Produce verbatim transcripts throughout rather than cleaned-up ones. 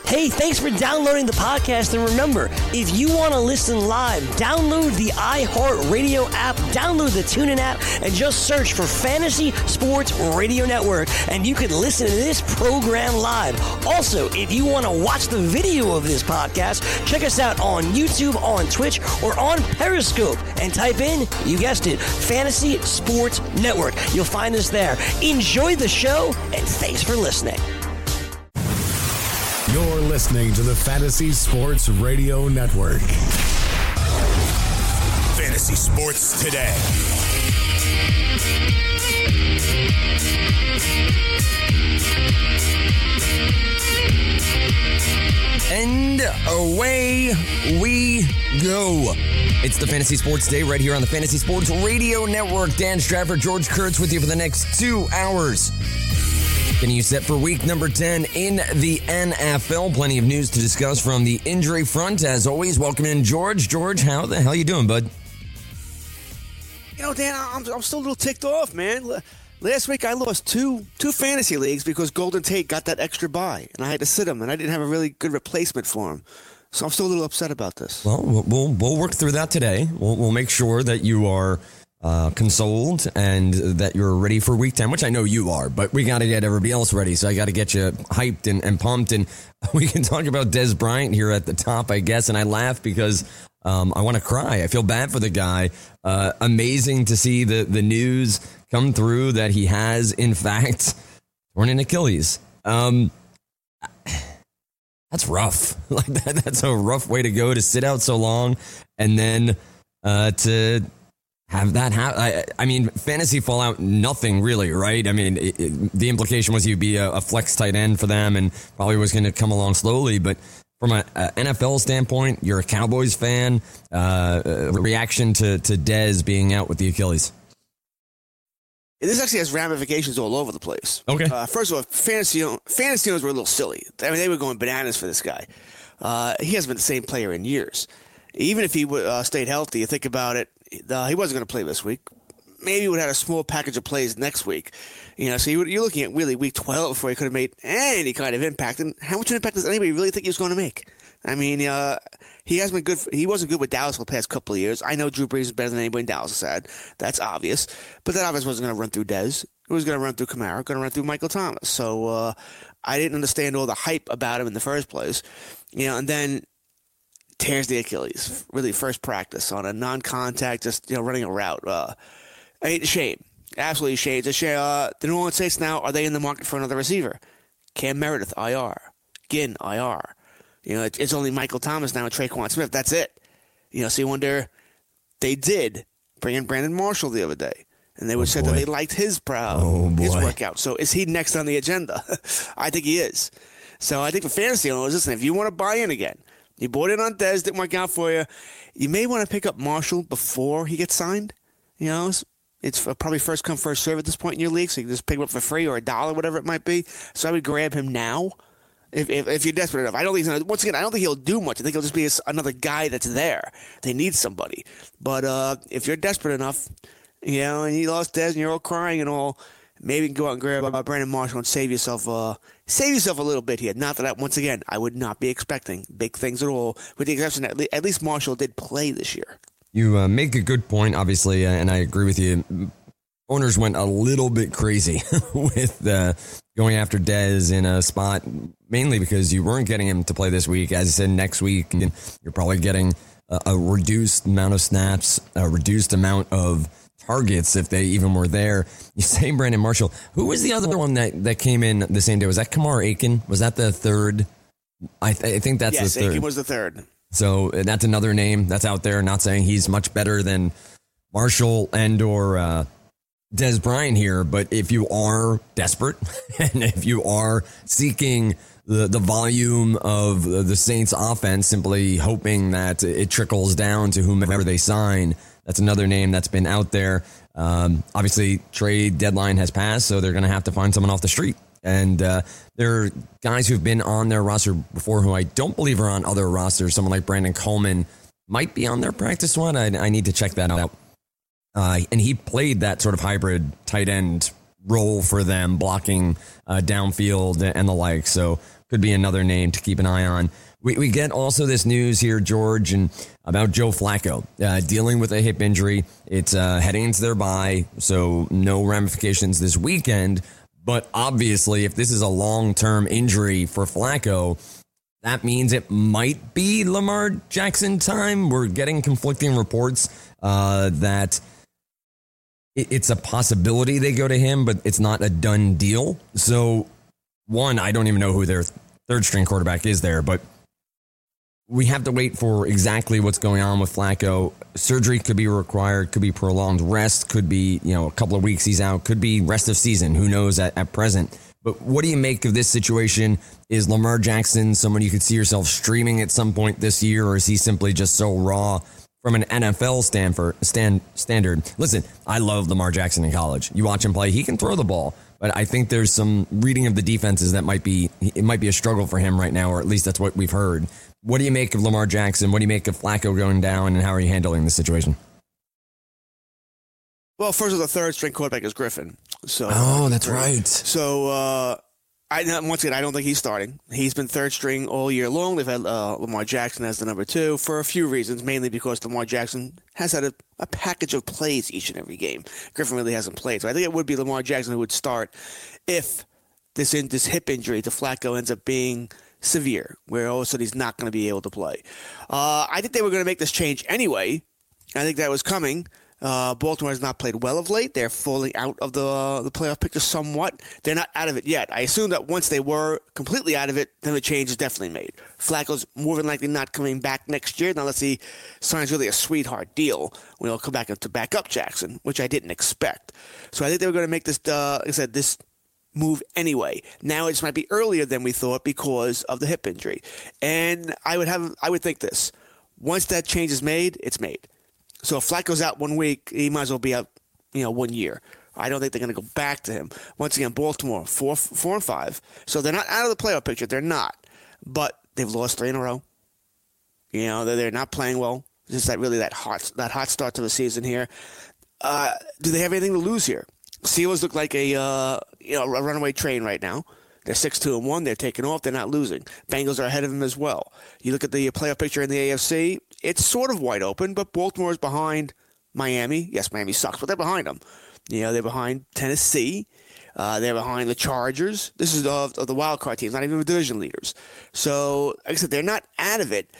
Hey, thanks for downloading the podcast. And remember, if you want to listen live, download the iHeartRadio app, download the TuneIn app, and just search for Fantasy Sports Radio Network, and you can listen to this program live. Also, if you want to watch the video of this podcast, check us out on YouTube, on Twitch, or on Periscope, and type in, you guessed it, Fantasy Sports Network. You'll find us there. Enjoy the show, and thanks for listening. You're listening to the Fantasy Sports Radio Network. Fantasy Sports Today. And away we go. It's the Fantasy Sports Day right here on the Fantasy Sports Radio Network. Dan Stratford, George Kurtz with you for the next two hours. Getting you set for week number ten in the N F L. Plenty of news to discuss from the injury front. As always, welcome in George. George, how the hell you doing, bud? You know, Dan, I'm, I'm still a little ticked off, man. Last week I lost two two fantasy leagues because Golden Tate got that extra bye, and I had to sit him, and I didn't have a really good replacement for him. So I'm still a little upset about this. Well, we'll we'll work through that today. We'll, we'll make sure that you are uh, consoled and that you're ready for week ten, which I know you are, but we got to get everybody else ready. So I got to get you hyped and, and pumped. And we can talk about Dez Bryant here at the top, I guess. And I laugh because um, I want to cry. I feel bad for the guy. Uh, amazing to see the, the news come through that he has, in fact, torn an Achilles. Um, that's rough. Like that, that's a rough way to go, to sit out so long and then uh, to have that happen. I, I mean, fantasy fallout, nothing really, right? I mean, it, it, the implication was he'd be a, a flex tight end for them and probably was going to come along slowly. But from an N F L standpoint, you're a Cowboys fan. Uh, reaction to, to Dez being out with the Achilles. This actually has ramifications all over the place. Okay. Uh, first of all, fantasy fantasy owners were a little silly. I mean, they were going bananas for this guy. Uh, he hasn't been the same player in years. Even if he uh, stayed healthy, you think about it, uh, he wasn't going to play this week. Maybe he would have had a small package of plays next week. You know, so you, you're looking at really week twelve before he could have made any kind of impact. And how much impact does anybody really think he was going to make? I mean, uh, he hasn't been good. For, he wasn't good with Dallas for the past couple of years. I know Drew Brees is better than anybody in Dallas has had. That's obvious. But that obviously wasn't going to run through Dez. It was going to run through Kamara, going to run through Michael Thomas. So uh, I didn't understand all the hype about him in the first place. You know, and then tears the Achilles, really first practice on a non-contact, just, you know, running a route. Uh, I mean, shame. Absolutely a shame. It's a shame. Uh, the New Orleans Saints now, are they in the market for another receiver? Cam Meredith, I R. Ginn, I R. You know, it's only Michael Thomas now and Traquan Smith. That's it. You know, so you wonder, they did bring in Brandon Marshall the other day, and they would oh say that they liked his proud, oh his workout. So is he next on the agenda? I think he is. So I think for fantasy owners, listen, if you want to buy in again, you bought in on Dez, didn't work out for you, you may want to pick up Marshall before he gets signed. You know, it's probably first come, first serve at this point in your league, so you can just pick him up for free or a dollar, whatever it might be. So I would grab him now. If, if if you're desperate enough. I don't think he's gonna, once again, I don't think he'll do much. I think he'll just be a, another guy that's there. They need somebody. But uh, if you're desperate enough, you know, and you lost Dez and you're all crying and all, maybe you can go out and grab uh, Brandon Marshall and save yourself uh, save yourself a little bit here. Not that, I, once again, I would not be expecting big things at all, with the exception that at least Marshall did play this year. You uh, make a good point, obviously, and I agree with you. Owners went a little bit crazy with uh, going after Dez in a spot, mainly because you weren't getting him to play this week. As I said, next week, you're probably getting a, a reduced amount of snaps, a reduced amount of targets, if they even were there. You say Brandon Marshall. Who was the other one that, that came in the same day? Was that Kamar Aiken? Was that the third? I, th- I think that's yes, the third. Aiken was the third. So that's another name that's out there. Not saying he's much better than Marshall and or uh, Dez Bryant here, but if you are desperate and if you are seeking the, the volume of the Saints offense, simply hoping that it trickles down to whomever they sign, that's another name that's been out there. Um, obviously, trade deadline has passed, so they're going to have to find someone off the street. And uh, there are guys who've been on their roster before who I don't believe are on other rosters. Someone like Brandon Coleman might be on their practice squad. I, I need to check that out. Uh, and he played that sort of hybrid tight end role for them, blocking uh, downfield and the like. So could be another name to keep an eye on. We, we get also this news here, George, and about Joe Flacco uh, dealing with a hip injury. It's uh, heading into their bye, so no ramifications this weekend. But obviously, if this is a long-term injury for Flacco, that means it might be Lamar Jackson time. We're getting conflicting reports uh, that it, it's a possibility they go to him, but it's not a done deal. So, one, I don't even know who their third-string quarterback is there, but we have to wait for exactly what's going on with Flacco. Surgery could be required, could be prolonged rest, could be, you know, a couple of weeks he's out, could be rest of season. Who knows at, at present? But what do you make of this situation? Is Lamar Jackson someone you could see yourself streaming at some point this year, or is he simply just so raw from an N F L Stanford, stand, standard? Listen, I love Lamar Jackson in college. You watch him play, he can throw the ball. But I think there's some reading of the defenses that might be, it might be a struggle for him right now, or at least that's what we've heard. What do you make of Lamar Jackson? What do you make of Flacco going down, and how are you handling the situation? Well, first of all, the third string quarterback is Griffin. So, oh, that's right. So, uh, I once again, I don't think he's starting. He's been third string all year long. They've had uh, Lamar Jackson as the number two for a few reasons, mainly because Lamar Jackson has had a, a package of plays each and every game. Griffin really hasn't played. So I think it would be Lamar Jackson who would start if this in, this hip injury to Flacco ends up being severe, where all of a sudden he's not going to be able to play. Uh, I think they were going to make this change anyway. I think that was coming. Uh, Baltimore has not played well of late. They're falling out of the uh, the playoff picture somewhat. They're not out of it yet. I assume that once they were completely out of it, then the change is definitely made. Flacco's more than likely not coming back next year, unless he signs really a sweetheart deal when he'll come back to back up Jackson, which I didn't expect. So I think they were going to make this, uh, like I said, this move anyway. Now it just might be earlier than we thought because of the hip injury. And I would have, I would think this: once that change is made, it's made. So if Flacco's out one week, he might as well be out, you know, one year. I don't think they're going to go back to him. Once again, Baltimore, four, four and five. So they're not out of the playoff picture. They're not. But they've lost three in a row. You know, they're, they're not playing well. Just that really that hot that hot start to the season here. Uh, do they have anything to lose here? Steelers look like a uh, you know a runaway train right now. They're six two and one. They're taking off. They're not losing. Bengals are ahead of them as well. You look at the playoff picture in the A F C. It's sort of wide open, but Baltimore is behind Miami. Yes, Miami sucks, but they're behind them. You know, they're behind Tennessee. Uh, they're behind the Chargers. This is of, of the wild card teams, not even the division leaders. So, like I said, they're not out of it.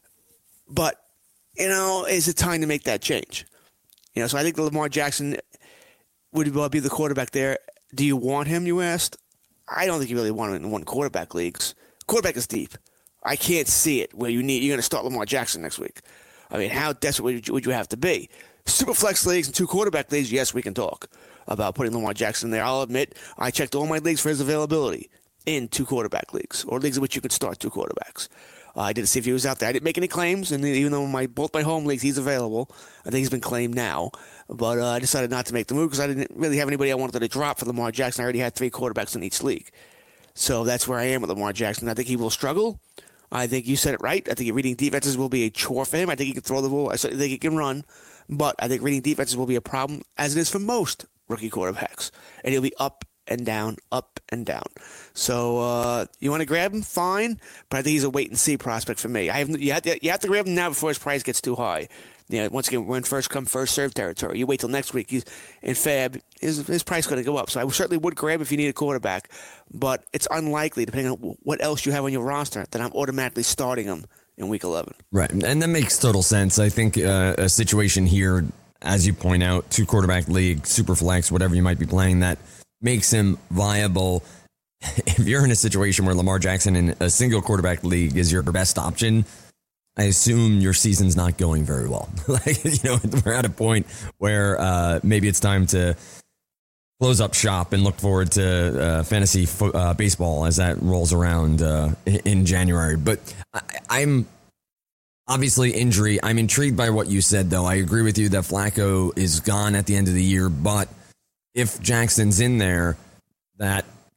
But, you know, is it time to make that change? You know, so I think Lamar Jackson would be the quarterback there. Do you want him, you asked? I don't think you really want him in one quarterback leagues. Quarterback is deep. I can't see it where you need you're going to start Lamar Jackson next week. I mean, how desperate would you, would you have to be? Super flex leagues and two quarterback leagues, yes, we can talk about putting Lamar Jackson there. I'll admit, I checked all my leagues for his availability in two quarterback leagues, or leagues in which you could start two quarterbacks. Uh, I did see if he was out there. I didn't make any claims, and even though my both my home leagues he's available, I think he's been claimed now. But uh, I decided not to make the move because I didn't really have anybody I wanted to drop for Lamar Jackson. I already had three quarterbacks in each league. So that's where I am with Lamar Jackson. I think he will struggle. I think you said it right. I think reading defenses will be a chore for him. I think he can throw the ball. I think he can run. But I think reading defenses will be a problem, as it is for most rookie quarterbacks. And he'll be up and down, up and down. So uh, you want to grab him? Fine. But I think he's a wait-and-see prospect for me. I have, you, have to, you have to grab him now before his price gets too high. You know, once again, we're in first come, first served territory. You wait till next week. He's in Fab, his, his price is going to go up. So I certainly would grab if you need a quarterback. But it's unlikely, depending on what else you have on your roster, that I'm automatically starting him in week eleven. Right. And that makes total sense. I think uh, a situation here, as you point out, two quarterback league, super flex, whatever you might be playing, that makes him viable. If you're in a situation where Lamar Jackson in a single quarterback league is your best option, I assume your season's not going very well. Like, you know, we're at a point where uh, maybe it's time to close up shop and look forward to uh, fantasy fo- uh, baseball as that rolls around uh, in January. But I- I'm obviously injury. I'm intrigued by what you said, though. I agree with you that Flacco is gone at the end of the year. But if Jackson's in there, that that's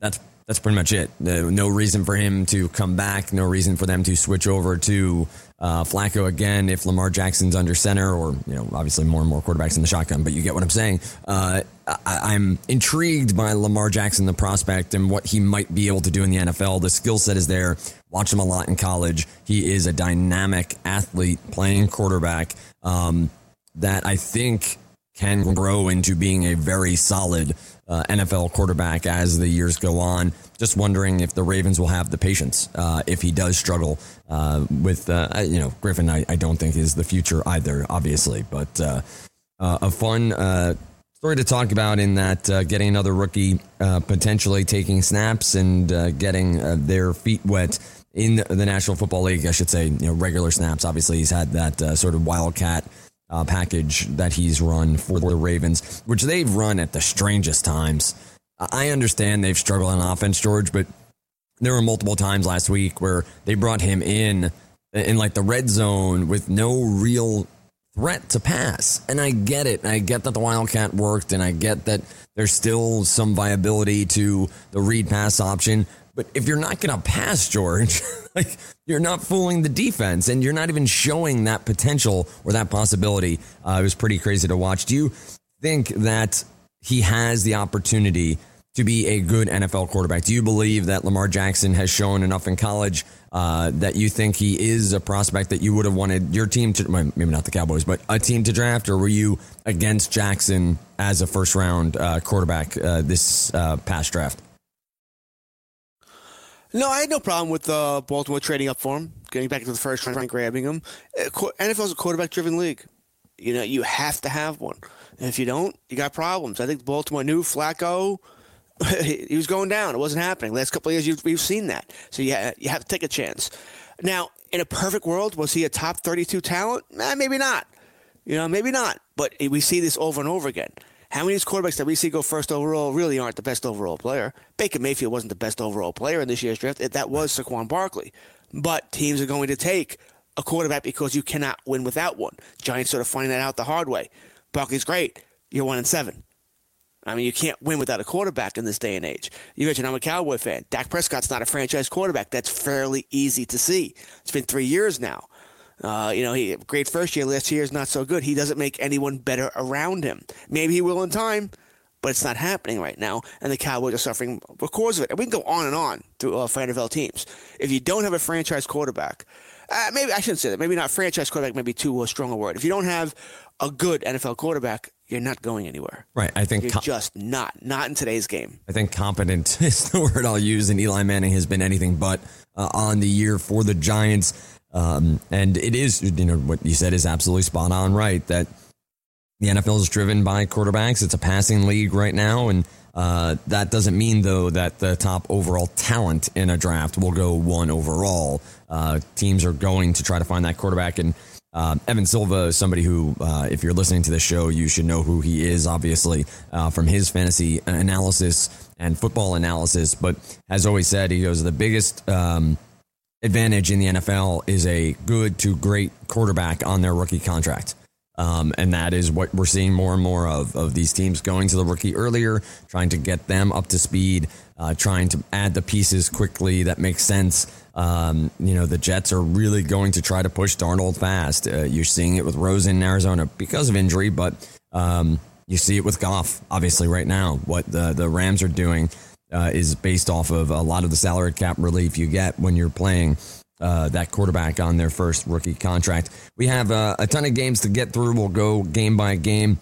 that's pretty much it. No, no reason for him to come back. No reason for them to switch over to uh, Flacco again if Lamar Jackson's under center, or you know, obviously more and more quarterbacks in the shotgun. But you get what I'm saying. Uh, I, I'm intrigued by Lamar Jackson, the prospect, and what he might be able to do in the N F L. The skill set is there. Watch him a lot in college. He is a dynamic athlete playing quarterback um, that I think can grow into being a very solid uh, N F L quarterback as the years go on. Just wondering if the Ravens will have the patience uh, if he does struggle uh, with, uh, you know, Griffin, I, I don't think is the future either, obviously. But uh, uh, a fun uh, story to talk about in that uh, getting another rookie uh, potentially taking snaps and uh, getting uh, their feet wet in the National Football League, I should say, you know, regular snaps. Obviously, he's had that uh, sort of wildcat Uh, package that he's run for the Ravens, which they've run at the strangest times. I understand they've struggled on offense, George, but there were multiple times last week where they brought him in in like the red zone with no real threat to pass. And I get it. I get that the wildcat worked, and I get that there's still some viability to the read pass option. But if you're not going to pass, George, like you're not fooling the defense, and you're not even showing that potential or that possibility. Uh, it was pretty crazy to watch. Do you think that he has the opportunity to be a good N F L quarterback? Do you believe that Lamar Jackson has shown enough in college uh, that you think he is a prospect that you would have wanted your team to, maybe not the Cowboys, but a team to draft? Or were you against Jackson as a first round uh, quarterback uh, this uh, past draft? No, I had no problem with uh, Baltimore trading up for him, getting back into the first round, grabbing him. N F L is a quarterback-driven league. You know, you have to have one. And if you don't, you got problems. I think Baltimore knew Flacco, he was going down. It wasn't happening. Last couple of years, you've, we've seen that. So you, you have to take a chance. Now, in a perfect world, was he a top thirty-two talent? Eh, maybe not. You know, maybe not. But we see this over and over again. How many of these quarterbacks that we see go first overall really aren't the best overall player? Baker Mayfield wasn't the best overall player in this year's draft. That was Saquon Barkley. But teams are going to take a quarterback because you cannot win without one. Giants sort of finding that out the hard way. Barkley's great. You're one and seven. I mean, you can't win without a quarterback in this day and age. You mentioned I'm a Cowboy fan. Dak Prescott's not a franchise quarterback. That's fairly easy to see. It's been three years now. Uh, you know, he great first year. Last year is not so good. He doesn't make anyone better around him. Maybe he will in time, but it's not happening right now. And the Cowboys are suffering because of it. And we can go on and on to uh, for N F L teams. If you don't have a franchise quarterback, uh, maybe I shouldn't say that. Maybe not franchise quarterback. Maybe too strong a word. If you don't have a good N F L quarterback, you're not going anywhere. Right. I think you're com- just not. Not in today's game. I think competent is the word I'll use. And Eli Manning has been anything but uh, on the year for the Giants. Um, and it is, you know, what you said is absolutely spot on, right? That the N F L is driven by quarterbacks. It's a passing league right now. And uh, that doesn't mean, though, that the top overall talent in a draft will go one overall. Uh, teams are going to try to find that quarterback. And uh, Evan Silva is somebody who, uh, if you're listening to this show, you should know who he is, obviously, uh, from his fantasy analysis and football analysis. But as always said, he goes, the biggest um advantage in the N F L is a good to great quarterback on their rookie contract. Um, and that is what we're seeing more and more of, of these teams going to the rookie earlier, trying to get them up to speed, uh, trying to add the pieces quickly that makes sense. Um, you know, the Jets are really going to try to push Darnold fast. Uh, you're seeing it with Rosen in Arizona because of injury, but um, you see it with Goff, obviously, right now. What the, the Rams are doing Uh, is based off of a lot of the salary cap relief you get when you're playing uh, that quarterback on their first rookie contract. We have uh, a ton of games to get through. We'll go game by game,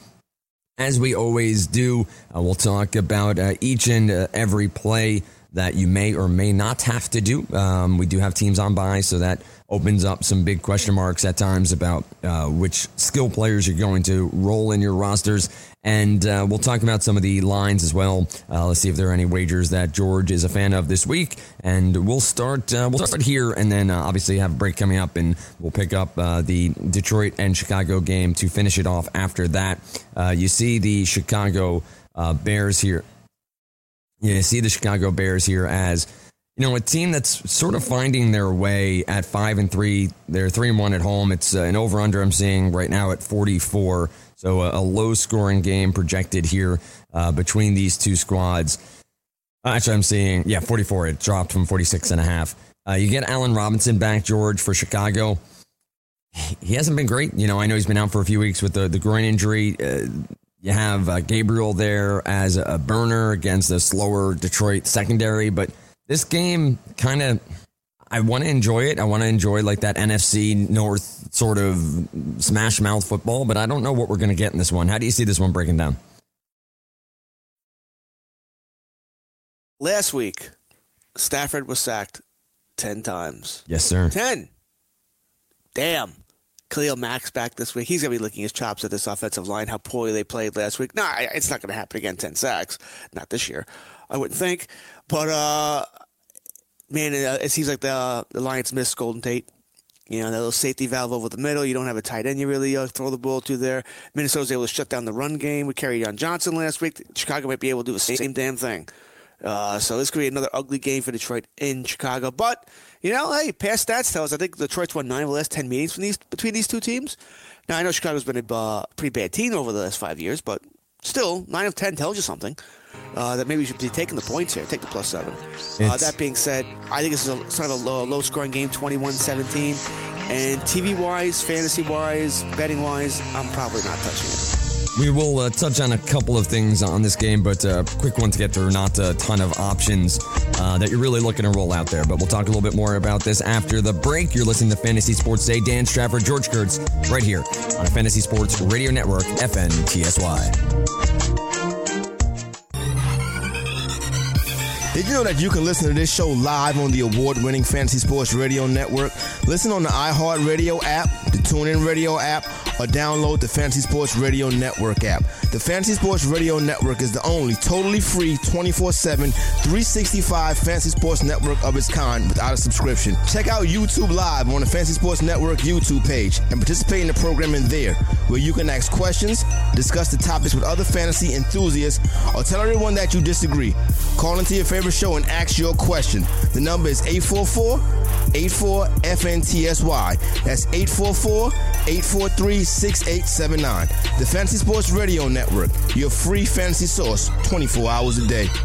as we always do. Uh, we'll talk about uh, each and uh, every play that you may or may not have to do. Um, we do have teams on bye, so that opens up some big question marks at times about uh, which skill players you're going to roll in your rosters. And uh, we'll talk about some of the lines as well. Uh, let's see if there are any wagers that George is a fan of this week. And we'll start uh, we'll start here, and then uh, obviously have a break coming up, and we'll pick up uh, the Detroit and Chicago game to finish it off after that. Uh, you see the Chicago uh, Bears here. You see the Chicago Bears here as, you know, a team that's sort of finding their way at five and three. They're three and one at home. It's uh, an over under I'm seeing right now at forty-four. So a, a low scoring game projected here uh, between these two squads. Actually, I'm seeing, yeah, forty-four. It dropped from forty-six and a half. Uh, you get Allen Robinson back, George, for Chicago. He hasn't been great. You know, I know he's been out for a few weeks with the, the groin injury. Uh, you have uh, Gabriel there as a burner against a slower Detroit secondary. But this game kind of, I want to enjoy it. I want to enjoy like that N F C North sort of smash mouth football. But I don't know what we're going to get in this one. How do you see this one breaking down? Last week, Stafford was sacked ten times. Yes, sir. ten. Damn. Khalil Mack's back this week. He's going to be licking his chops at this offensive line, how poorly they played last week. Nah, it's not going to happen again, ten sacks. Not this year, I wouldn't think. But, uh, man, it, it seems like the, uh, the Lions missed Golden Tate. You know, that little safety valve over the middle. You don't have a tight end you really uh, throw the ball to there. Minnesota's able to shut down the run game. We carried on Johnson last week. Chicago might be able to do the same damn thing. Uh, so this could be another ugly game for Detroit in Chicago. But, you know, hey, past stats tell us I think Detroit's won nine of the last ten meetings from these, between these two teams. Now, I know Chicago's been a uh, pretty bad team over the last five years, but still, nine of ten tells you something. Uh, that maybe we should be taking the points here. Take the plus seven. Uh, that being said, I think this is a, sort of a low, low-scoring game, twenty-one seventeen. And T V-wise, fantasy-wise, betting-wise, I'm probably not touching it. We will uh, touch on a couple of things on this game, but a uh, quick one to get through. Not a ton of options uh, that you're really looking to roll out there. But we'll talk a little bit more about this after the break. You're listening to Fantasy Sports Today. Dan Strafford, George Kurtz, right here on the Fantasy Sports Radio Network, F N T S Y. Did you know that you can listen to this show live on the award-winning Fantasy Sports Radio Network? Listen on the iHeartRadio app, the TuneIn Radio app, or download the Fantasy Sports Radio Network app. The Fantasy Sports Radio Network is the only totally free twenty-four seven, three sixty-five Fantasy Sports Network of its kind without a subscription. Check out YouTube Live on the Fantasy Sports Network YouTube page and participate in the programming there, where you can ask questions, discuss the topics with other fantasy enthusiasts, or tell everyone that you disagree. Call into your favorite show and ask your question. The number is eight four four, eight four, F N T S Y. That's eight four four, eight four three, six eight seven nine. The Fantasy Sports Radio Network, your free fantasy source twenty-four hours a day.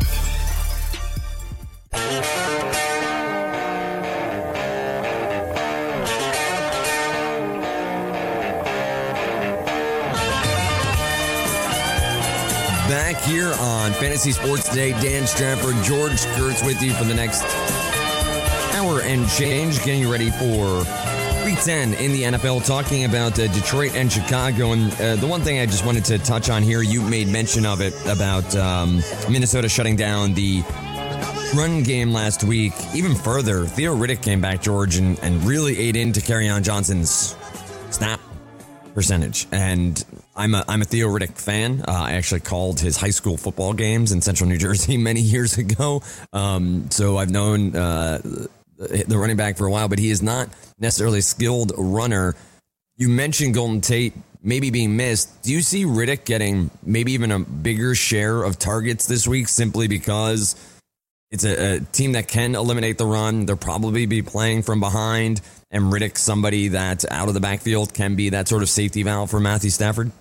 Back here on Fantasy Sports Today, Dan Strafford, George Kurtz with you for the next hour and change, getting you ready for Week ten in the N F L, talking about uh, Detroit and Chicago. And uh, the one thing I just wanted to touch on here, you made mention of it, about um, Minnesota shutting down the run game last week. Even further, Theo Riddick came back, George, and, and really ate into Kerryon Johnson's snap percentage. And I'm a I'm a Theo Riddick fan. Uh, I actually called his high school football games in Central New Jersey many years ago. Um, so I've known uh, the running back for a while, but he is not necessarily a skilled runner. You mentioned Golden Tate maybe being missed. Do you see Riddick getting maybe even a bigger share of targets this week simply because it's a, a team that can eliminate the run? They'll probably be playing from behind, and Riddick, somebody that out of the backfield can be that sort of safety valve for Matthew Stafford?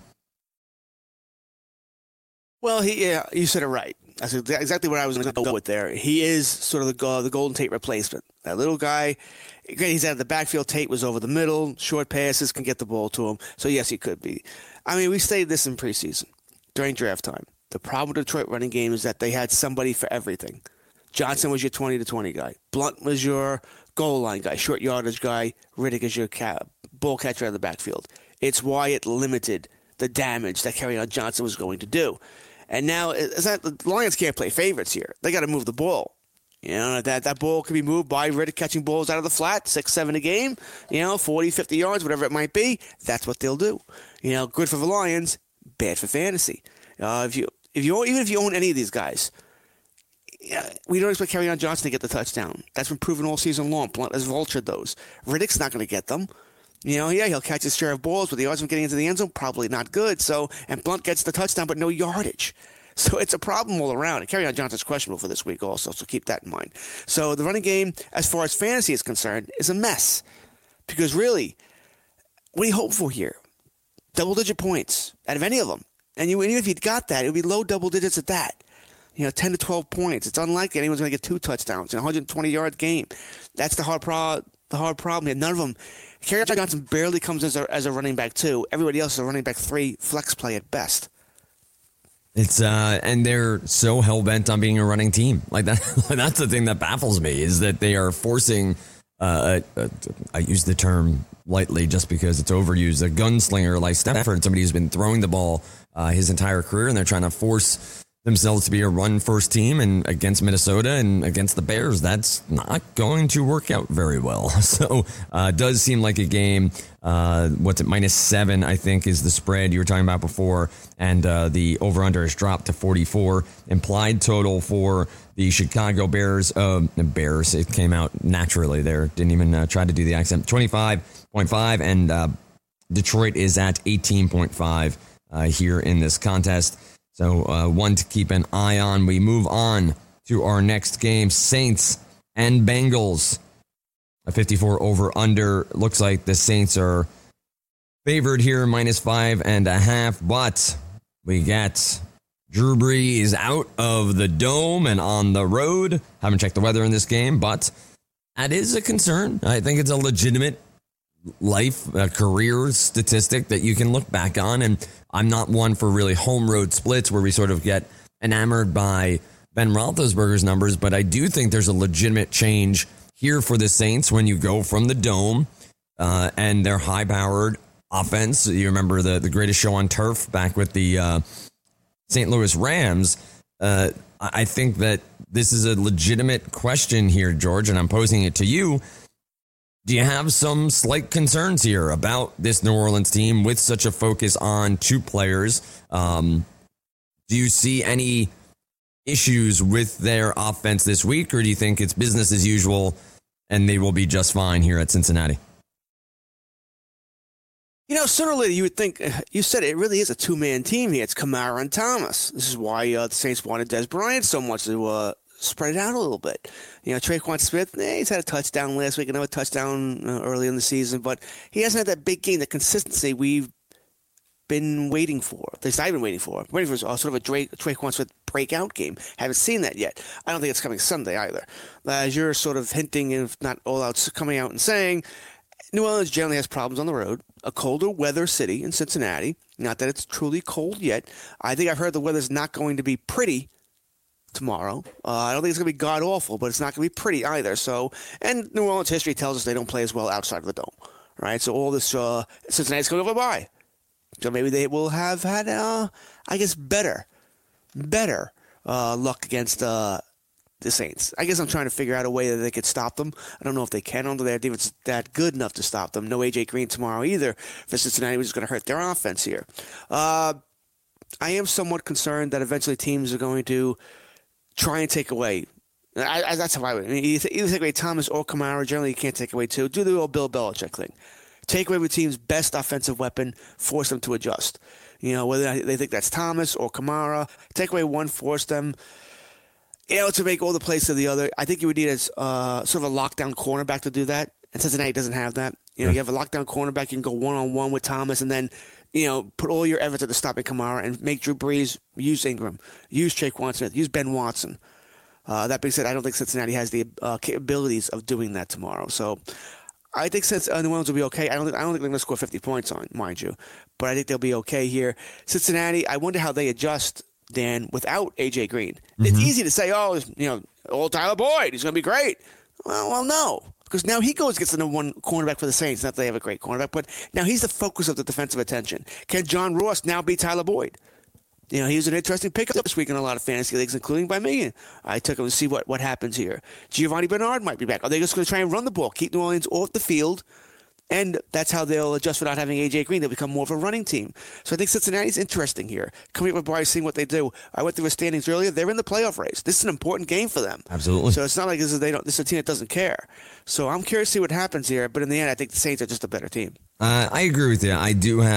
Well, he yeah, you said it right. That's exactly what I was going to go with there. He is sort of the, uh, the Golden Tate replacement. That little guy, he's out of the backfield. Tate was over the middle. Short passes can get the ball to him. So, yes, he could be. I mean, we stated this in preseason during draft time. The problem with Detroit running game is that they had somebody for everything. Johnson was your twenty to twenty guy. Blunt was your goal line guy, short yardage guy. Riddick is your cat, ball catcher out of the backfield. It's why it limited the damage that Kerryon Johnson was going to do. And now it's not, the Lions can't play favorites here. They got to move the ball. You know, that, that ball can be moved by Riddick catching balls out of the flat, six, seven a game, you know, forty, fifty yards, whatever it might be. That's what they'll do. You know, good for the Lions, bad for fantasy. Uh, if you, if you, even if you own any of these guys, yeah, we don't expect Kerryon Johnson to get the touchdown. That's been proven all season long. Blunt has vultured those. Riddick's not going to get them. You know, yeah, he'll catch his share of balls, but the odds of getting into the end zone, probably not good. So, and Blunt gets the touchdown, but no yardage. So it's a problem all around. And Kerryon Johnson's questionable for this week also, so keep that in mind. So the running game, as far as fantasy is concerned, is a mess. Because really, what do you hope for here? Double-digit points out of any of them. And you, even if you'd got that, it would be low double digits at that. You know, ten to twelve points. It's unlikely anyone's going to get two touchdowns in a one hundred twenty-yard game. That's the hard pro- the hard problem here. None of them. Kerryon Johnson barely comes as a, as a running back two. Everybody else is a running back three, flex play at best. It's uh, and they're so hell bent on being a running team. Like that. That's the thing that baffles me is that they are forcing. Uh, uh, I use the term lightly just because it's overused. A gunslinger like Stafford, somebody who's been throwing the ball uh, his entire career, and they're trying to force themselves to be a run-first team. And against Minnesota and against the Bears, that's not going to work out very well. So uh, it does seem like a game. Uh, what's it? Minus seven, I think, is the spread you were talking about before. And uh, the over-under has dropped to forty-four. Implied total for the Chicago Bears. Uh, Bears, it came out naturally there. Didn't even uh, try to do the accent. twenty-five point five. And uh, Detroit is at eighteen point five uh, here in this contest. So uh, one to keep an eye on. We move on to our next game, Saints and Bengals. A fifty-four over under. Looks like the Saints are favored here, minus five and a half. But we get Drew Brees out of the dome and on the road. Haven't checked the weather in this game, but that is a concern. I think it's a legitimate life, a career statistic that you can look back on. And I'm not one for really home road splits where we sort of get enamored by Ben Roethlisberger's numbers, but I do think there's a legitimate change here for the Saints when you go from the dome uh, and their high-powered offense. You remember the, the greatest show on turf back with the uh, Saint Louis Rams. Uh, I think that this is a legitimate question here, George, and I'm posing it to you. Do you have some slight concerns here about this New Orleans team with such a focus on two players? Um, do you see any issues with their offense this week, or do you think it's business as usual and they will be just fine here at Cincinnati? You know, sooner or later you would think, you said it really is a two-man team here. It's Kamara and Thomas. This is why uh, the Saints wanted Des Bryant so much to uh, spread it out a little bit. You know, Tre'Quan Smith, eh, he's had a touchdown last week, another touchdown uh, early in the season, but he hasn't had that big game, the consistency we've been waiting for. At least I've been waiting for. Waiting for uh, sort of a Drake, Tre'Quan Smith breakout game. Haven't seen that yet. I don't think it's coming Sunday either. Uh, as you're sort of hinting, if not all out, coming out and saying, New Orleans generally has problems on the road. A colder weather city in Cincinnati. Not that it's truly cold yet. I think I've heard the weather's not going to be pretty tomorrow. Uh, I don't think it's going to be god-awful, but it's not going to be pretty either. So, and New Orleans history tells us they don't play as well outside of the dome. Right? So all this, uh, Cincinnati's going to go by. So maybe they will have had, uh, I guess, better, better uh, luck against uh, the Saints. I guess I'm trying to figure out a way that they could stop them. I don't know if they can. I don't know if their defense that good enough to stop them. No A J Green tomorrow either for Cincinnati, which is going to hurt their offense here. Uh, I am somewhat concerned that eventually teams are going to try and take away. I, I, that's how I would. I mean, either, either take away Thomas or Kamara. Generally, you can't take away two. Do the old Bill Belichick thing. Take away the team's best offensive weapon, force them to adjust. You know, whether they think that's Thomas or Kamara, take away one, force them, you know, to make all the plays to the other. I think you would need a uh, sort of a lockdown cornerback to do that. And Cincinnati doesn't have that. You know, you have a lockdown cornerback, you can go one-on-one with Thomas and then, you know, put all your efforts into stopping Kamara and make Drew Brees use Ingram, use Tre'Quan Smith, use Ben Watson. Uh, that being said, I don't think Cincinnati has the uh, capabilities of doing that tomorrow. So I think since uh, New Orleans will be okay. I don't think I don't think they're going to score fifty points on, mind you, but I think they'll be okay here. Cincinnati, I wonder how they adjust, Dan, without A J Green. Mm-hmm. It's easy to say, oh, you know, old Tyler Boyd, he's going to be great. Well, well, no, because now he goes gets the number one cornerback for the Saints. Not that they have a great cornerback, but now he's the focus of the defensive attention. Can John Ross now be Tyler Boyd? You know, he was an interesting pickup this week in a lot of fantasy leagues, including by me. I took him to see what, what happens here. Giovanni Bernard might be back. Are they just going to try and run the ball, keep New Orleans off the field? And that's how they'll adjust without having A J Green. They'll become more of a running team. So I think Cincinnati's interesting here. Coming up with Bryce, seeing what they do. I went through the standings earlier. They're in the playoff race. This is an important game for them. Absolutely. So it's not like this is they don't. This is a team that doesn't care. So I'm curious to see what happens here. But in the end, I think the Saints are just a better team. Uh, I agree with you. I do have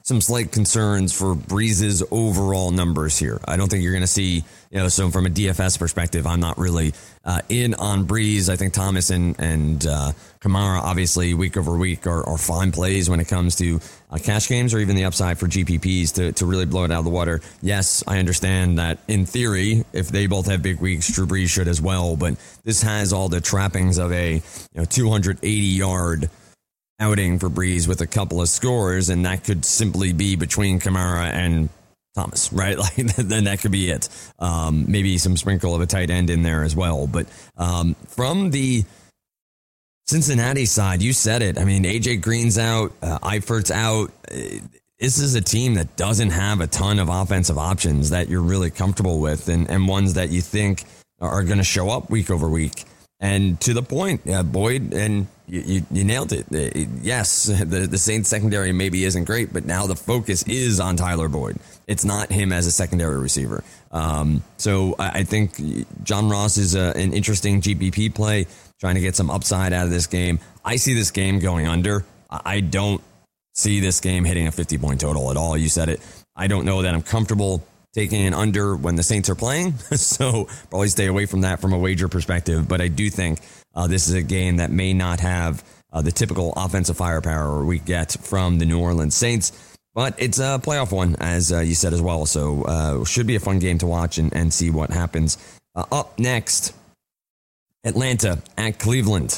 some slight concerns for Breeze's overall numbers here. I don't think you're going to see, you know, so from a D F S perspective, I'm not really uh, in on Breeze. I think Thomas and, and uh, Kamara, obviously, week over week are, are fine plays when it comes to uh, cash games or even the upside for G P Ps to, to really blow it out of the water. Yes, I understand that in theory, if they both have big weeks, Drew Brees should as well. But this has all the trappings of a, you know, two hundred eighty yard outing for Breeze with a couple of scores, and that could simply be between Kamara and Thomas, right? Like then that could be it. Um, maybe some sprinkle of a tight end in there as well. But um, from the Cincinnati side, you said it. I mean, A J Green's out, uh, Eifert's out. This is a team that doesn't have a ton of offensive options that you're really comfortable with, and, and ones that you think are going to show up week over week. And to the point, uh, Boyd, and you, you, you nailed it. Uh, yes, the, the Saints secondary maybe isn't great, but now the focus is on Tyler Boyd. It's not him as a secondary receiver. Um, so I, I think John Ross is a, an interesting G P P play, trying to get some upside out of this game. I see this game going under. I don't see this game hitting a fifty-point total at all. You said it. I don't know that I'm comfortable taking an under when the Saints are playing. So probably stay away from that from a wager perspective. But I do think uh, this is a game that may not have uh, the typical offensive firepower we get from the New Orleans Saints. But it's a playoff one, as uh, you said as well. So uh, should be a fun game to watch and, and see what happens. Uh, up next, Atlanta at Cleveland.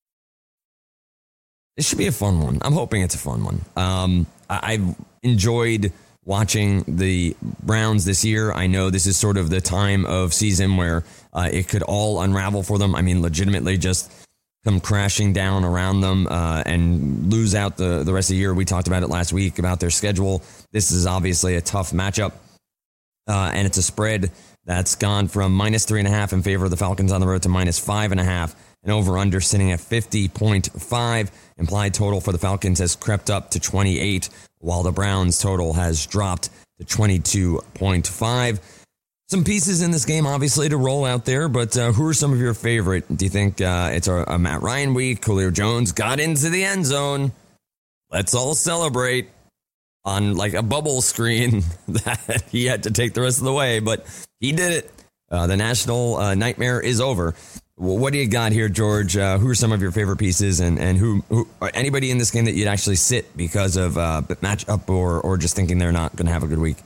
This should be a fun one. I'm hoping it's a fun one. Um, I- I've enjoyed watching the Browns this year. I know this is sort of the time of season where uh, it could all unravel for them. I mean, legitimately just come crashing down around them uh, and lose out the, the rest of the year. We talked about it last week about their schedule. This is obviously a tough matchup, uh, and it's a spread that's gone from minus three and a half in favor of the Falcons on the road to minus five and a half, and over-under sitting at fifty point five. Implied total for the Falcons has crept up to twenty-eight, while the Browns total has dropped to twenty-two point five. Some pieces in this game, obviously, to roll out there, but uh, who are some of your favorite? Do you think uh, it's a, a Matt Ryan week? Julio Jones got into the end zone. Let's all celebrate on like a bubble screen that he had to take the rest of the way, but he did it. Uh, the national uh, nightmare is over. What do you got here, George? Uh, who are some of your favorite pieces, and, and who, who anybody in this game that you'd actually sit because of uh, matchup or or just thinking they're not going to have a good week?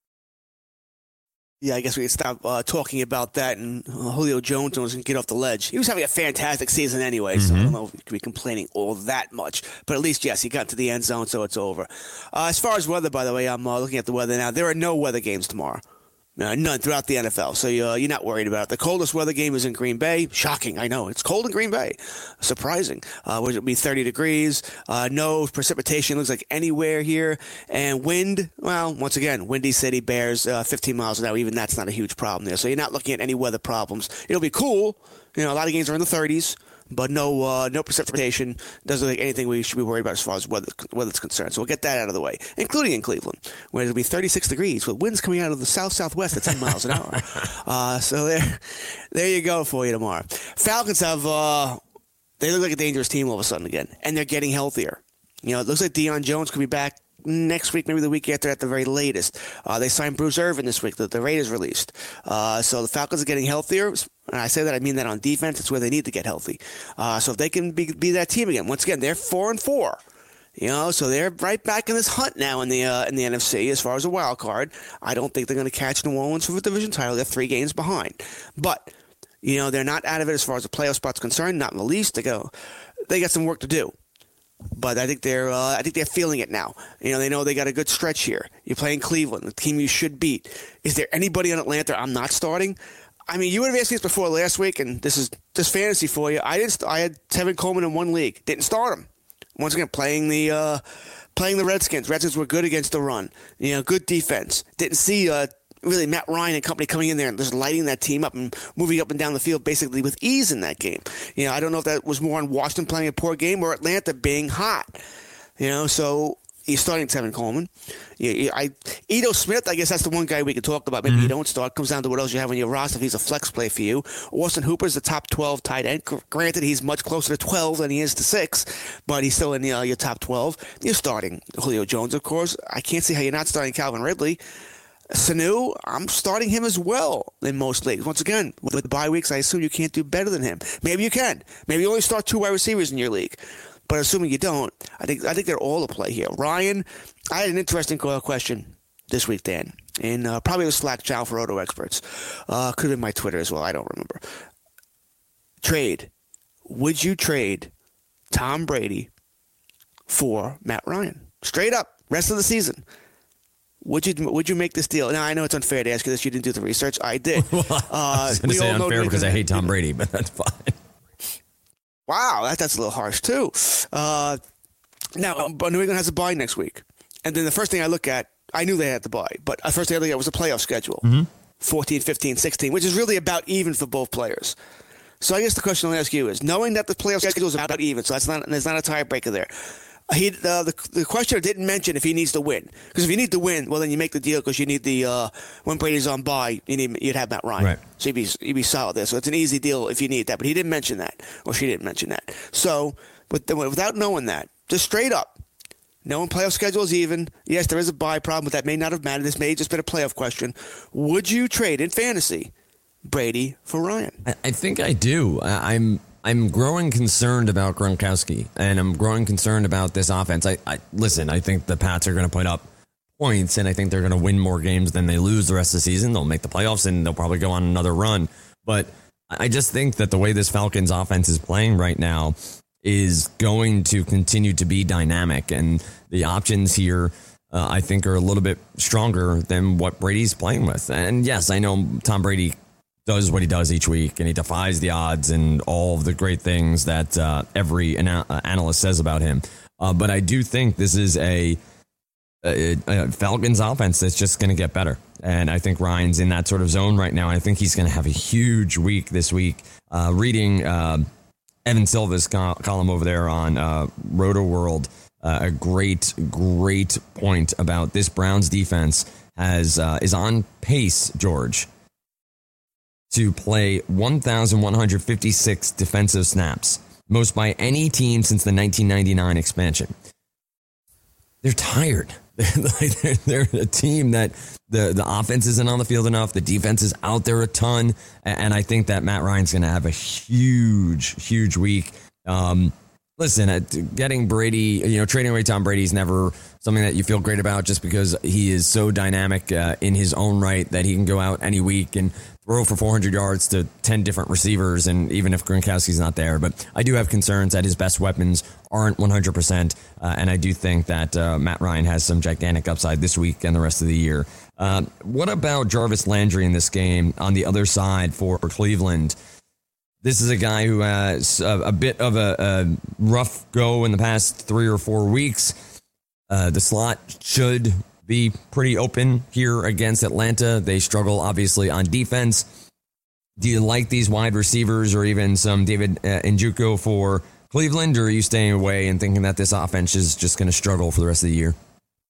Yeah, I guess we could stop uh, talking about that, and uh, Julio Jones doesn't get off the ledge. He was having a fantastic season anyway, mm-hmm. so I don't know if we could be complaining all that much. But at least, yes, he got to the end zone, so it's over. Uh, as far as weather, by the way, I'm uh, looking at the weather now. There are no weather games tomorrow. Uh, none throughout the N F L, so uh, you're not worried about it. The coldest weather game is in Green Bay. Shocking, I know. It's cold in Green Bay. Surprising. Uh, it'll be thirty degrees. Uh, no precipitation looks like anywhere here. And wind, well, once again, Windy City Bears, uh, fifteen miles an hour. Even that's not a huge problem there. So you're not looking at any weather problems. It'll be cool. You know, a lot of games are in the thirties. But no uh, no precipitation. Doesn't look like anything we should be worried about as far as weather, weather's concerned. So we'll get that out of the way, including in Cleveland, where it'll be thirty-six degrees with winds coming out of the south-southwest at ten miles an hour. Uh, so there there you go for you tomorrow. Falcons have, uh, they look like a dangerous team all of a sudden again, and they're getting healthier. You know, it looks like Deion Jones could be back next week, maybe the week after at the very latest. Uh, they signed Bruce Irvin this week that the Raiders released. Uh, so the Falcons are getting healthier. And I say that, I mean that on defense. It's where they need to get healthy. Uh, so if they can be, be that team again, once again, they're four and four. You know, so they're right back in this hunt now in the uh, in the N F C as far as a wild card. I don't think they're going to catch New Orleans for the division title. They're three games behind. But, you know, they're not out of it as far as the playoff spot's concerned, not in the least. They go, they got some work to do. But I think they're uh, I think they're feeling it now. You know, they know they got a good stretch here. You're playing Cleveland, the team you should beat. Is there anybody on Atlanta I'm not starting? I mean, you would have asked me this before last week, and this is just fantasy for you. I didn't. I had Tevin Coleman in one league. Didn't start him. Once again, playing the uh, playing the Redskins. Redskins were good against the run. You know, good defense. Didn't see uh, really Matt Ryan and company coming in there and just lighting that team up and moving up and down the field basically with ease in that game. You know, I don't know if that was more on Washington playing a poor game or Atlanta being hot. You know, so You're starting Tevin Coleman. You, you, I, Ito Smith, I guess that's the one guy we could talk about. Maybe mm-hmm. you don't start. Comes down to what else you have on your roster. If he's a flex play for you. Austin Hooper's the top twelve tight end. Granted, he's much closer to twelve than he is to six, but he's still in the, uh, your top twelve. You're starting Julio Jones, of course. I can't see how you're not starting Calvin Ridley. Sanu, I'm starting him as well in most leagues. Once again, with the bye weeks, I assume you can't do better than him. Maybe you can. Maybe you only start two wide receivers in your league. But assuming you don't, I think I think they're all a play here. Ryan, I had an interesting question this week, Dan, and uh, probably the Slack channel for Roto Experts. Uh, could have been my Twitter as well. I don't remember. Trade. Would you trade Tom Brady for Matt Ryan? Straight up, rest of the season. Would you would you make this deal? Now, I know it's unfair to ask you this. You didn't do the research. I did. Well, uh, I was going to say unfair because I hate Tom Brady, but that's fine. Wow, that, that's a little harsh, too. Uh, now, but New England has a bye next week. And then the first thing I look at, I knew they had the bye, but the first thing I looked at was the playoff schedule. Mm-hmm. fourteen, fifteen, sixteen, which is really about even for both players. So I guess the question I'll ask you is, knowing that the playoff schedule is about even, so that's not there's not a tiebreaker there. He, uh, the the questioner didn't mention if he needs to win, because if you need to win, well then you make the deal because you need the uh, when Brady's on bye, you need you'd have Matt Ryan, right. So you'd be you'd be solid there. So it's an easy deal if you need that, but he didn't mention that, or she didn't mention that. So with the, without knowing that, just straight up, knowing playoff schedule is even. Yes, there is a bye problem, but that may not have mattered. This may have just been a playoff question. Would you trade in fantasy Brady for Ryan? I, I think I do. I, I'm. I'm growing concerned about Gronkowski, and I'm growing concerned about this offense. I, I listen, I think the Pats are going to put up points, and I think they're going to win more games than they lose the rest of the season. They'll make the playoffs, and they'll probably go on another run. But I just think that the way this Falcons offense is playing right now is going to continue to be dynamic, and the options here, uh, I think, are a little bit stronger than what Brady's playing with. And yes, I know Tom Brady does what he does each week, and he defies the odds and all of the great things that uh, every ana- analyst says about him. Uh, but I do think this is a, a, a Falcons offense that's just going to get better. And I think Ryan's in that sort of zone right now. I think he's going to have a huge week this week. Uh, reading uh, Evan Silva's co- column over there on uh, Roto World, uh, a great, great point about this Browns defense has uh, is on pace, George, to play one thousand one hundred fifty-six defensive snaps, most by any team since the nineteen ninety-nine expansion. They're tired. They're, like, they're, they're a team that the, the offense isn't on the field enough. The defense is out there a ton. And I think that Matt Ryan's going to have a huge, huge week. Um, listen, getting Brady, you know, trading away Tom Brady is never something that you feel great about, just because he is so dynamic uh, in his own right that he can go out any week and throw for four hundred yards to ten different receivers, and even if Gronkowski's not there. But I do have concerns that his best weapons aren't one hundred percent, uh, and I do think that uh, Matt Ryan has some gigantic upside this week and the rest of the year. Uh, what about Jarvis Landry in this game on the other side for Cleveland? This is a guy who has a, a bit of a, a rough go in the past three or four weeks. Uh, the slot should be pretty open here against Atlanta. They struggle, obviously, on defense. Do you like these wide receivers or even some David uh, Njoku for Cleveland, or are you staying away and thinking that this offense is just going to struggle for the rest of the year?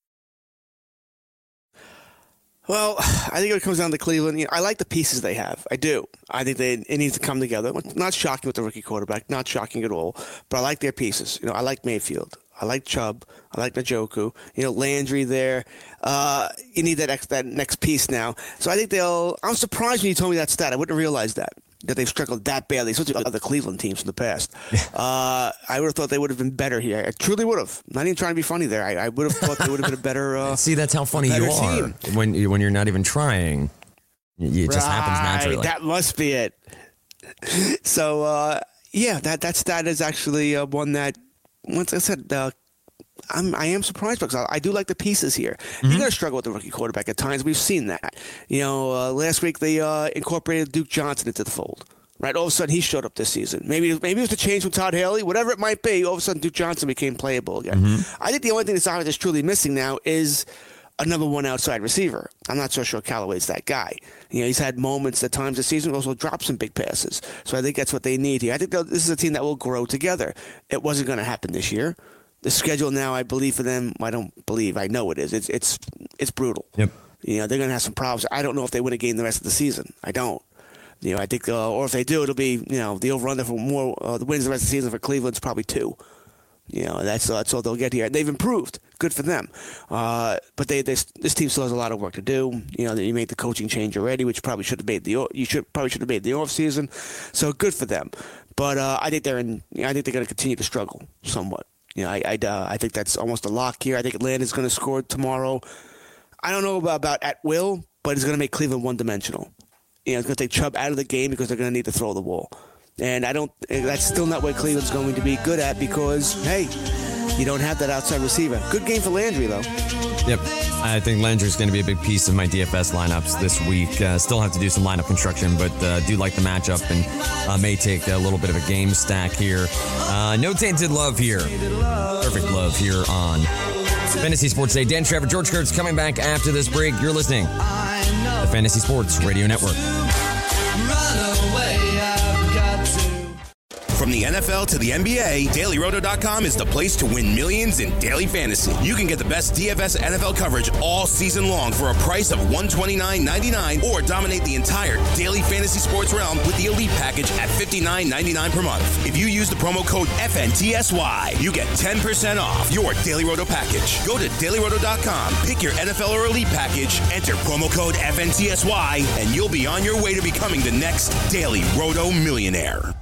Well, I think it comes down to Cleveland. You know, I like the pieces they have. I do. I think they it needs to come together. Not shocking with the rookie quarterback, not shocking at all. But I like their pieces. You know, I like Mayfield. I like Chubb. I like Njoku. You know, Landry there. Uh, you need that ex, that next piece now. So I think they'll. I'm surprised when you told me that stat. I wouldn't have realized that that they've struggled that badly, especially other Cleveland teams in the past. uh, I would have thought they would have been better here. I truly would have. Not even trying to be funny there. I, I would have thought they would have been a better. Uh, See, that's how funny you are team. when you, when you're not even trying. It right, just happens naturally. That must be it. So uh, yeah, that that stat is actually uh, one that, once I said, uh, I'm, I am surprised because I, I do like the pieces here. Mm-hmm. You're going to struggle with the rookie quarterback at times. We've seen that. You know, uh, last week they uh, incorporated Duke Johnson into the fold. Right, all of a sudden he showed up this season. Maybe maybe it was the change from Todd Haley, whatever it might be. All of a sudden Duke Johnson became playable again. Mm-hmm. I think the only thing this offense is truly missing now is a number one outside receiver. I'm not so sure Callaway's that guy. You know, he's had moments at times this season, also dropped some big passes. So I think that's what they need here. I think this is a team that will grow together. It wasn't going to happen this year. The schedule now, I believe for them, I don't believe, I know it is. It's it's it's brutal. Yep. You know, they're going to have some problems. I don't know if they win a game the rest of the season. I don't. You know, I think, uh, or if they do, it'll be, you know, the over-under for more, uh, the wins the rest of the season for Cleveland's probably two. You know, that's that's all they'll get here. They've improved. Good for them. Uh, but they, they this team still has a lot of work to do. You know, you made the coaching change already, which probably should have made the you should probably should have made the off season. So good for them. But uh, I think they're in. I think they're going to continue to struggle somewhat. You know, I I, uh, I think that's almost a lock here. I think Atlanta's going to score tomorrow. I don't know about, about at will, but it's going to make Cleveland one dimensional. You know, it's going to take Chubb out of the game because they're going to need to throw the ball. And I don't. That's still not what Cleveland's going to be good at because, hey, you don't have that outside receiver. Good game for Landry, though. Yep. I think Landry's going to be a big piece of my D F S lineups this week. Uh, still have to do some lineup construction, but uh, do like the matchup and uh, may take a little bit of a game stack here. Uh, no tainted love here. Perfect love here on Fantasy Sports Day. Dan Trevor, George Kurtz coming back after this break. You're listening to the Fantasy Sports Radio Network. From the N F L to the N B A, Daily Roto dot com is the place to win millions in daily fantasy. You can get the best D F S N F L coverage all season long for a price of one hundred twenty-nine ninety-nine, or dominate the entire daily fantasy sports realm with the Elite package at fifty-nine ninety-nine per month. If you use the promo code F N T S Y, you get ten percent off your Daily Roto package. Go to Daily Roto dot com, pick your N F L or Elite package, enter promo code F N T S Y, and you'll be on your way to becoming the next Daily Roto millionaire.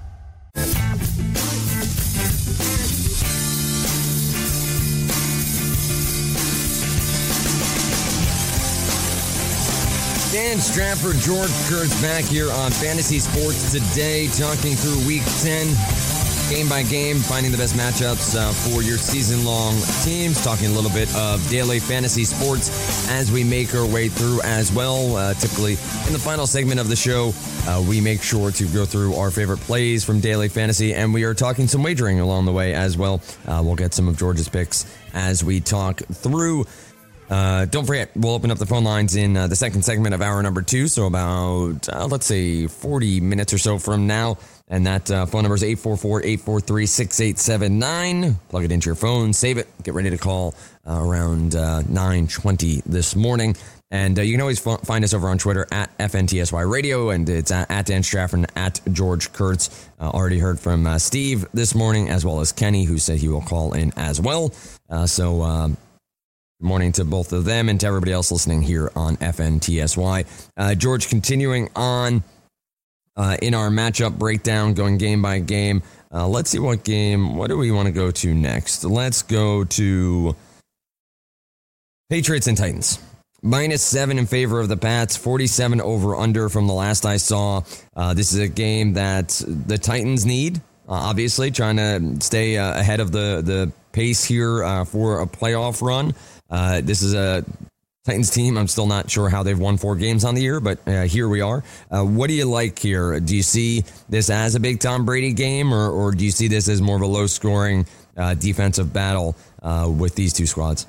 Dan Stratford, George Kurtz back here on Fantasy Sports Today, talking through Week ten, game by game, finding the best matchups uh, for your season-long teams, talking a little bit of daily fantasy sports as we make our way through as well. Uh, typically, in the final segment of the show, uh, we make sure to go through our favorite plays from daily fantasy, and we are talking some wagering along the way as well. Uh, we'll get some of George's picks as we talk through. Uh, don't forget, we'll open up the phone lines in uh, the second segment of hour number two, so about, uh, let's say, forty minutes or so from now. And that uh, phone number is eight four four, eight four three, six eight seven nine. Plug it into your phone, save it, get ready to call uh, around uh, nine twenty this morning. And uh, you can always f- find us over on Twitter at F N T S Y Radio, and it's at, at Dan Stratford, at George Kurtz. Uh, already heard from uh, Steve this morning, as well as Kenny, who said he will call in as well. Uh, so... Um, Good morning to both of them and to everybody else listening here on F N T S Y. Uh, George, continuing on uh, in our matchup breakdown, going game by game. Uh, let's see what game, what do we want to go to next? Let's go to Patriots and Titans. Minus seven in favor of the Pats, forty-seven over under from the last I saw. Uh, this is a game that the Titans need, uh, obviously, trying to stay uh, ahead of the, the pace here uh, for a playoff run. Uh, this is a Titans team. I'm still not sure how they've won four games on the year, but uh, here we are. Uh, what do you like here? Do you see this as a big Tom Brady game, or, or do you see this as more of a low-scoring uh, defensive battle uh, with these two squads?